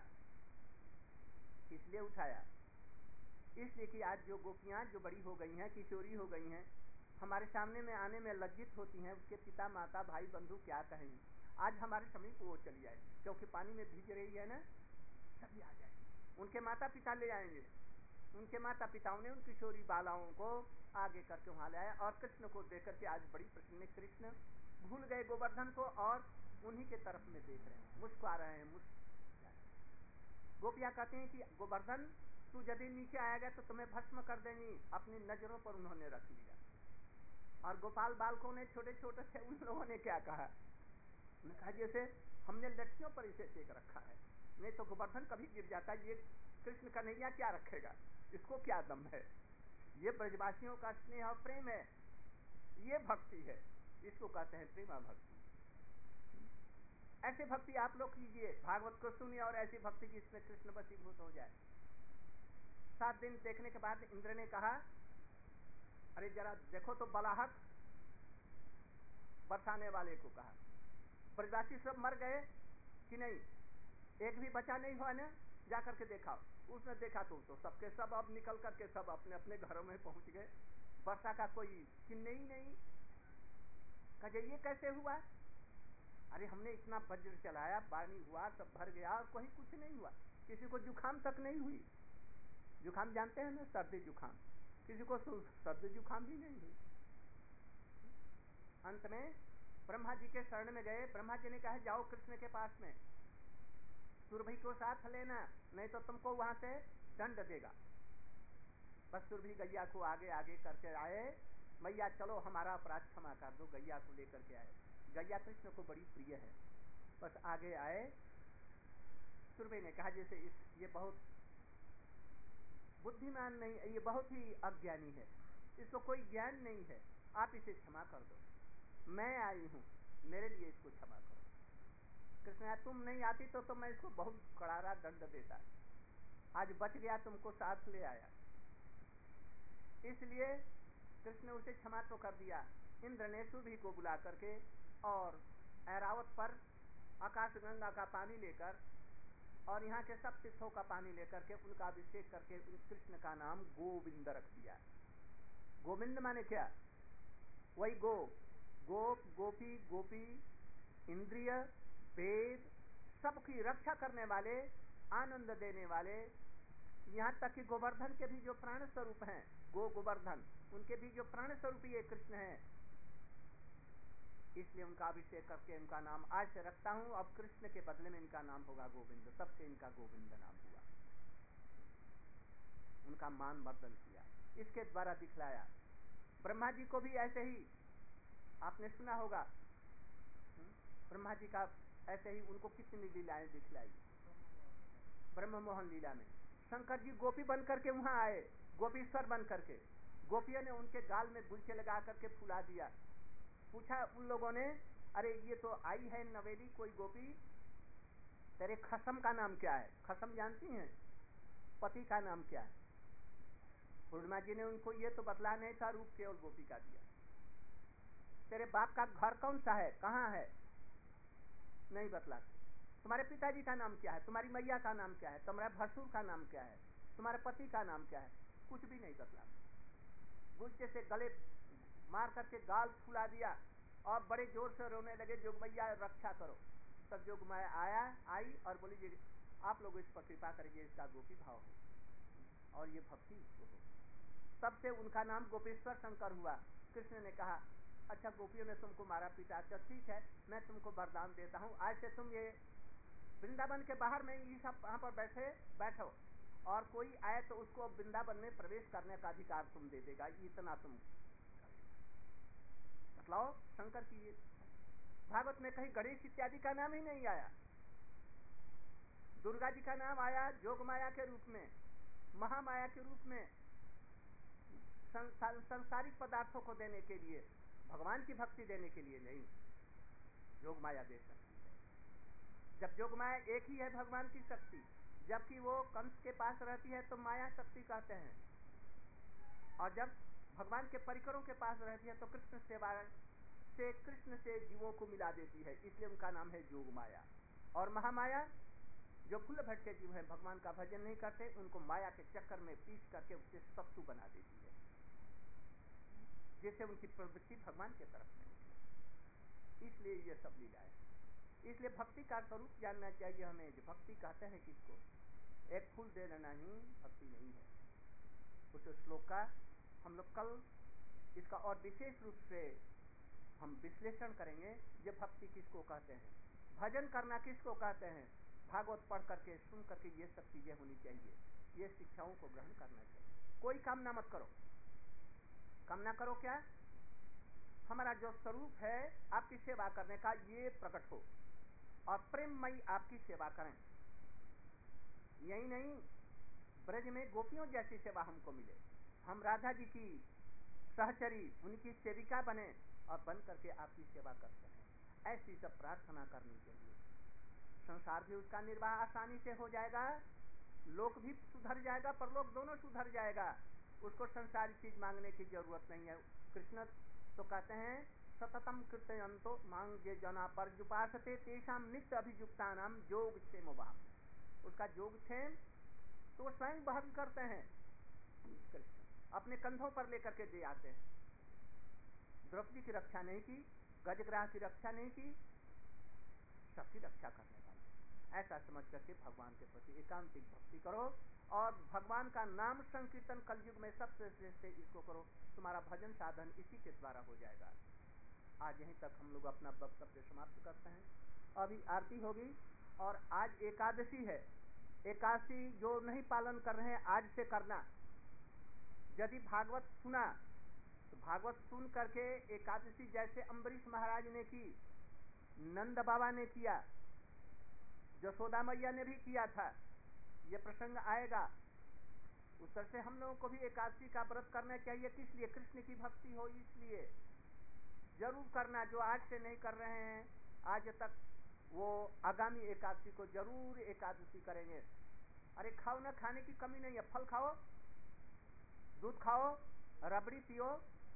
इसलिए उठाया, इसलिए कि आज जो गोपियां जो बड़ी हो गई हैं, किशोरी हो गई हैं, हमारे सामने में आने में लज्जित होती हैं, उसके पिता माता भाई बंधु क्या कहेंगे। आज हमारे समीप वो चली आए, क्योंकि पानी में भीग रही है ना, सभी आ जाएंगे, उनके माता पिता ले आएंगे, उनके माता पिताओं ने उन किशोरी बालाओं को आगे करके वहां ले आया, और कृष्ण को देख करके आज बड़ी प्रसन्न, कृष्ण भूल गए गोवर्धन को और उन्हीं के तरफ में देख रहे हैं, मुस्कुरा रहे हैं। गोपियां कहते हैं कि गोवर्धन तू यदि नीचे आएगा तो तुम्हें भस्म कर देंगी, अपनी नजरों पर उन्होंने रख लिया। और गोपाल बालकों ने, छोटे छोटे थे, उन लोगों ने क्या कहा, उन्होंने कहा जैसे हमने लड़कियों पर इसे टेक रखा है, नहीं तो गोवर्धन कभी गिर जाता, ये कृष्ण कन्हैया क्या रखेगा, इसको क्या दम है। ये ब्रजवासियों का स्नेह और प्रेम है, ये भक्ति है, इसको कहते हैं प्रेमा भक्ति। ऐसे भक्ति आप लोग कीजिए, भागवत को सुनिए और ऐसी भक्ति जिसमें कृष्ण वशीभूत हो जाए। 7 दिन देखने के बाद इंद्र ने कहा, अरे जरा देखो तो बलाहक बरसाने वाले को कहा, ब्रजवासी सब मर गए कि नहीं, एक भी बचा नहीं हुआ ना, जा करके देखा। उसने देखा तो सबके सब अब निकल करके सब अपने अपने घरों में पहुंच गए, वर्षा का कोई चिन्ह ही नहीं। कहे ये कैसे हुआ, अरे हमने इतना वज्र चलाया, पानी हुआ, सब भर गया और कोई कुछ नहीं हुआ, किसी को जुखाम तक नहीं हुई। जुखाम जानते हैं ना, सर्दी जुखाम, किसी को सर्दी जुखाम भी नहीं हुई। अंत में ब्रह्मा जी के शरण में गए, ब्रह्मा जी ने कहा जाओ कृष्ण के पास में, सुरभि को साथ लेना, नहीं तो तुमको वहां से दंड देगा। बस सुरभि गैया को आगे आगे करके आए, मैया चलो हमारा अपराध क्षमा कर दो, गैया को लेकर के आए। गैया कृष्ण को बड़ी प्रिय है, बस आगे आए। सुरभि ने कहा जैसे ये बहुत बुद्धिमान नहीं, ये बहुत ही अज्ञानी है, इसको कोई ज्ञान नहीं है, आप इसे क्षमा कर दो, मैं आई हूं, मेरे लिए इसको क्षमा करो। कृष्ण तुम नहीं आती तो मैं इसको बहुत कड़ारा दंड देता, आज बच गया, तुमको साथ ले आया, इसलिए कृष्ण ने उसे क्षमा तो कर दिया। इंद्र ने सुरभि को बुला करके और ऐरावत पर आकाशगंगा का पानी लेकर और यहाँ के सब तीर्थों का पानी लेकर के उनका अभिषेक करके कृष्ण का नाम गोविंद रख दिया। गोविंद माने क्या, वही गोप गोपी गोपी, इंद्रिय वेद, सबकी रक्षा करने वाले, आनंद देने वाले, यहाँ तक कि गोवर्धन के भी जो प्राण स्वरूप हैं, गोवर्धन, उनके भी जो प्राण स्वरूप ये कृष्ण हैं, इसलिए उनका अभिषेक करके उनका नाम आज से रखता हूं। अब कृष्ण के बदले में इनका नाम होगा गोविंद, तब से इनका गोविंद नाम हुआ, उनका मान वर्धन किया, इसके द्वारा दिखलाया। ब्रह्मा जी को भी ऐसे ही आपने सुना होगा, ब्रह्मा जी का ऐसे ही उनको कितनी लीलाएं दिखलाई। ब्रह्म मोहन लीला में शंकर जी गोपी बन करके वहां आए, गोपीश्वर बन करके, गोपियों ने उनके गाल में गुलछे लगा करके फुला दिया। पूछा उन लोगों ने, अरे ये तो आई है नवेली कोई गोपी, तेरे खसम का नाम क्या है, खसम जानती हैं, पति का नाम क्या है। पूर्णिमा जी ने उनको ये तो बतला नहीं था, रूप केवल गोपी का दिया। तेरे बाप का घर कौन सा है, कहाँ है, नहीं बतलाते। तुम्हारे पिताजी का नाम क्या है, तुम्हारी मैया का नाम क्या है, तुम्हारे भसुर का नाम क्या है, तुम्हारे पति का नाम क्या है, कुछ भी नहीं बतलाते। गुस्से से गले मार करके गाल फुला दिया और बड़े जोर से रोने लगे, जोगमैया रक्षा करो। तब जोगमैया आई और बोली जी आप लोग इस पर कृपा करिए, इसका गोपी भाव हो और ये भक्ति इसको हो। तब से उनका नाम गोपेश्वर शंकर हुआ। कृष्ण ने कहा अच्छा गोपियों ने तुमको मारा पीटा, अच्छा ठीक है, मैं तुमको वरदान देता हूँ, आज से तुम ये वृंदावन के बाहर में ये सब वहां पर बैठो और कोई आए तो उसको वृंदावन में प्रवेश करने का अधिकार तुम दे देगा, इतना तुम बतलाओ। शंकर की ये भागवत में कहीं गणेश इत्यादि का नाम ही नहीं आया, दुर्गा जी का नाम आया जोगमाया के रूप में, महामाया के रूप में, संसारिक पदार्थों को देने के लिए, भगवान की भक्ति देने के लिए नहीं। जोगमाया दे सकती है, जब जोगमाया एक ही है भगवान की शक्ति, जबकि वो कंस के पास रहती है तो माया शक्ति कहते हैं, और जब भगवान के परिकरों के पास रहती है तो कृष्ण से जीवों को मिला देती है, इसलिए उनका नाम है जोगमाया। और महामाया जो फूल भटके जीव है, भगवान का भजन नहीं करते, उनको माया के चक्कर में पीस करके उससे सत्तू बना देती है। जिससे उनकी प्रवृत्ति भगवान के तरफ में उठी। इसलिए ये सब लीलाएं। इसलिए भक्ति का स्वरूप जानना चाहिए हमें। जो भक्ति कहते हैं किसको, एक फूल दे देना ही भक्ति नहीं है। उस श्लोक का हम लोग कल इसका और विशेष रूप से हम विश्लेषण करेंगे। ये भक्ति किसको कहते हैं, भजन करना किसको कहते हैं, भागवत पढ़ करके सुन करके ये सब चीजें होनी चाहिए। ये शिक्षाओं को ग्रहण करना चाहिए। कोई कामना मत करो। कामना करो क्या, हमारा जो स्वरूप है आपकी सेवा करने का ये प्रकट हो और प्रेममयी आपकी सेवा करें। यही नहीं, ब्रज में गोपियों जैसी सेवा हमको मिले, हम राधा जी की सहचरी उनकी सेविका बने और बन करके आपकी सेवा कर सकें। ऐसी सब प्रार्थना करनी चाहिए। संसार भी उसका निर्वाह आसानी से हो जाएगा, लोक भी सुधर जाएगा, परलोक दोनों सुधर जाएगा। उसको संसारी चीज मांगने की जरूरत नहीं है। कृष्ण तो कहते हैं सततम कीर्तयन्तो मांग जे जना पर्युपासते तेषाम नित्य अभियुक्ता नाम योग क्षेम वहां। उसका योग क्षेम तो वो स्वयं वहन करते हैं। कृष्ण अपने कंधों पर लेकर के दे आते हैं। द्रौपदी की रक्षा नहीं की, गजग्राह की रक्षा नहीं की, सबकी रक्षा करने वाले। ऐसा समझ करके भगवान के प्रति एकांतिक भक्ति करो और भगवान का नाम संकीर्तन कलयुग में सबसे श्रेष्ठ इसको करो। तुम्हारा भजन साधन इसी के द्वारा हो जाएगा। आज यहीं तक हम लोग अपना वक्तव्य समाप्त करते हैं। अभी आरती होगी और आज एकादशी है। एकादशी जो नहीं पालन कर रहे हैं आज से करना। यदि भागवत सुना तो भागवत सुन करके एकादशी जैसे अम्बरीश महाराज ने की, नंद बाबा ने किया, यशोदा मैया ने भी किया था, ये प्रसंग आएगा। उस तरह से हम लोगों को भी एकादशी का व्रत करना चाहिए। किस लिए, कृष्ण की भक्ति हो इसलिए जरूर करना। जो आज से नहीं कर रहे हैं आज तक, वो आगामी एकादशी को जरूर एकादशी करेंगे। अरे खाओ ना, खाने की कमी नहीं है। फल खाओ, दूध खाओ, रबड़ी पियो,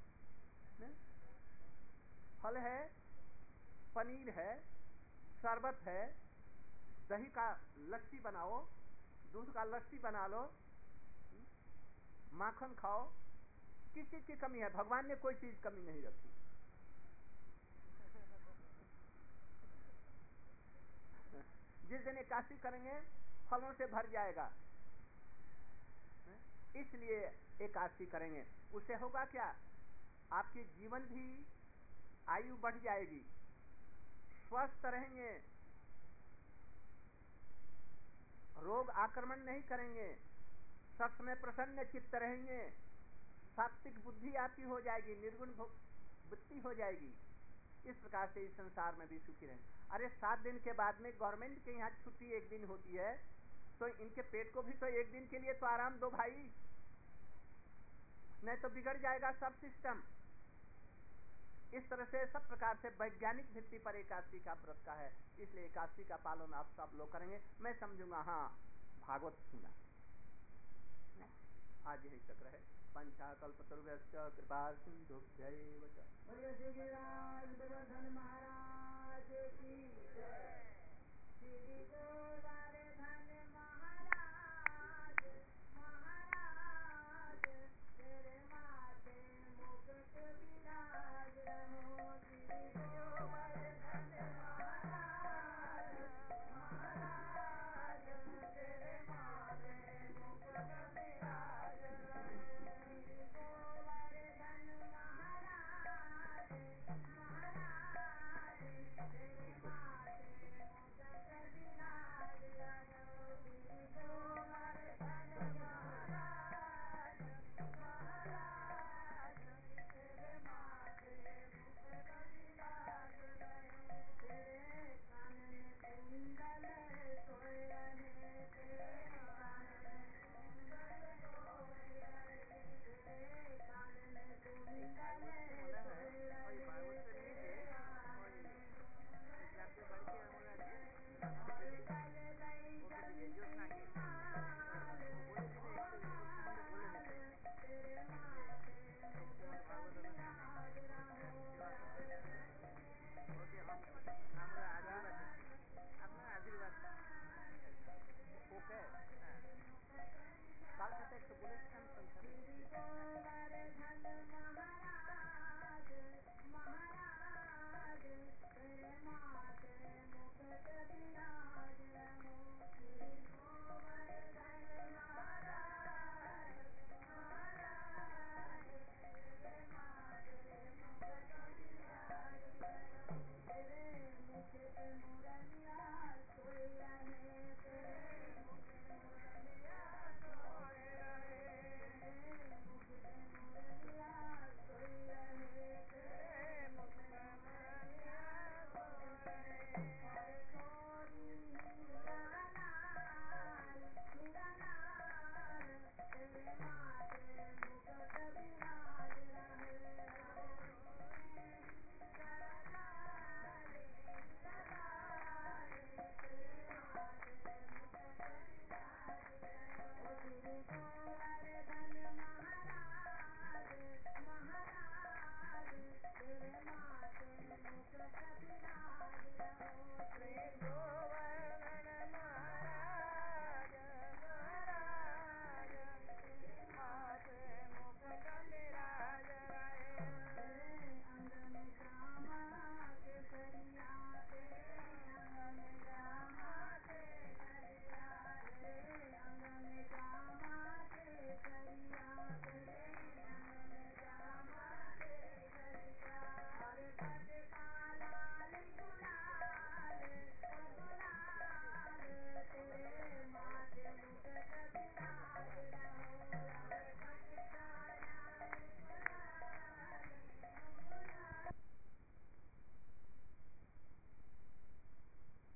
फल है, पनीर है, शरबत है, दही का लस्सी बनाओ, दूध का लस्सी बना लो, माखन खाओ। किस चीज की कमी है, भगवान ने कोई चीज कमी नहीं रखी। जिस दिन एकादशी करेंगे फलों से भर जाएगा, इसलिए एकादशी करेंगे। उससे होगा क्या, आपकी जीवन भी आयु बढ़ जाएगी, स्वस्थ रहेंगे, रोग आक्रमण नहीं करेंगे, सब समय प्रसन्न चित्त रहेंगे, सात्विक बुद्धि आपकी हो जाएगी, निर्गुण बुद्धि हो जाएगी। इस प्रकार से इस संसार में भी सुखी रहें। अरे 7 दिन के बाद में गवर्नमेंट के यहाँ छुट्टी 1 दिन होती है, तो इनके पेट को भी तो 1 दिन के लिए तो आराम दो भाई, नहीं तो बिगड़ जाएगा सब सिस्टम। इस तरह से सब प्रकार से वैज्ञानिक भित्ति पर एकादशी का व्रत का है। इसलिए एकादशी का पालन आप सब लोग करेंगे। मैं समझूंगा हाँ भागवत सुना। आज यही तक रहे। पंचाकल्पतरुभ्यश्च कृपा सिन्धुभ्यैव च। बोलिए श्री गिरिराज गोवर्धन महाराज की जय। श्री गोवर्धन